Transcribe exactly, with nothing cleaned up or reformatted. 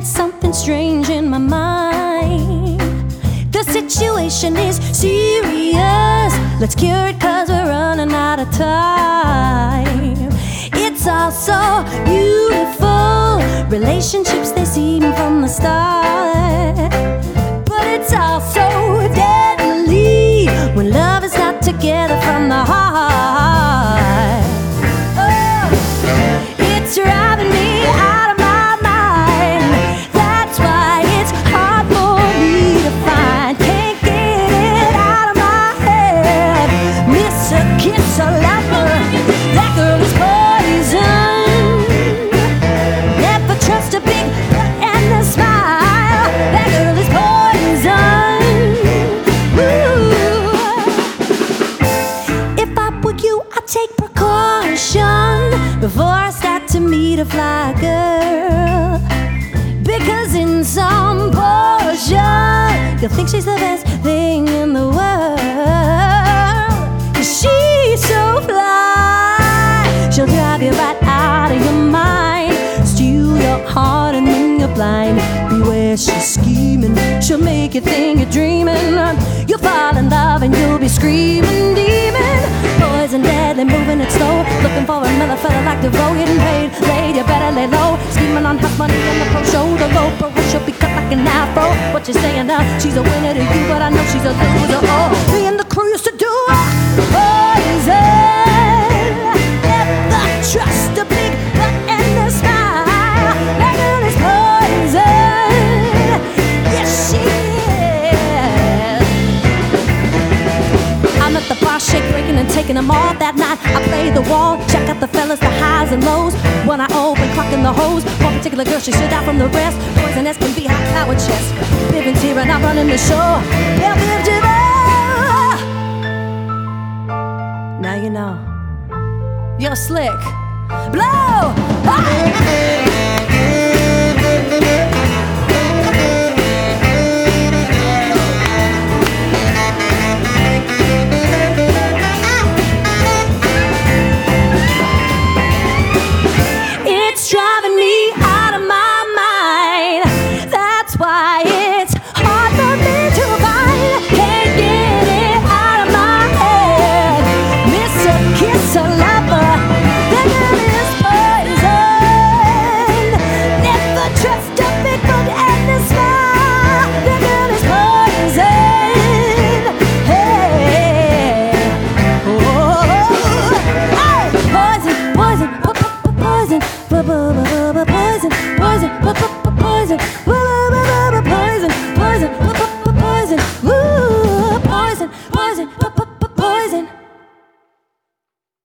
sense something strange in my mind. The situation is serious. Let's cure it, cause we're running out of time. It's all so beautiful. Relationships, they seem from the start. But it's all so deadly when love is not together from the heart. Oh, it's driving me out of my mind. That's why it's hard for me to find. Can't get it out of my head. Miss a kiss, a lover. That girl is poison. Never trust a big butt and a smile. That girl is poison. Ooh. If I were you, I'd take precaution before I start to meet a fly girl. Because in some portion, you'll think she's the best thing in the world. Cause she's so fly, she'll drive you right out of your mind, steal your heart and then you're blind. Beware, she's scheming, she'll make you think you're dreaming. You'll fall in love and you'll be screaming demon. Poison deadly, moving it slow, looking for another fella like DeVoe. Getting paid, laid, you better lay low. Scheming on hot money and the pro show. The low pro, she'll be cut like an afro. What you saying now? She's a winner to you, but I know she's a loser. Oh, me and the crew used to do poison. Never trust a big butt and a smile. That girl is poison. Yes, she is. I'm at the bar, shake, breaking and taking them all that night. I play the wall, check out the fellas, the highs and lows. When I open, clocking the hose. One particular girl, she stood out from the rest. Poisonous can be high power chest. Pippin's here and I'm running the show. Yeah, now you know. You're slick. Blow! Ah!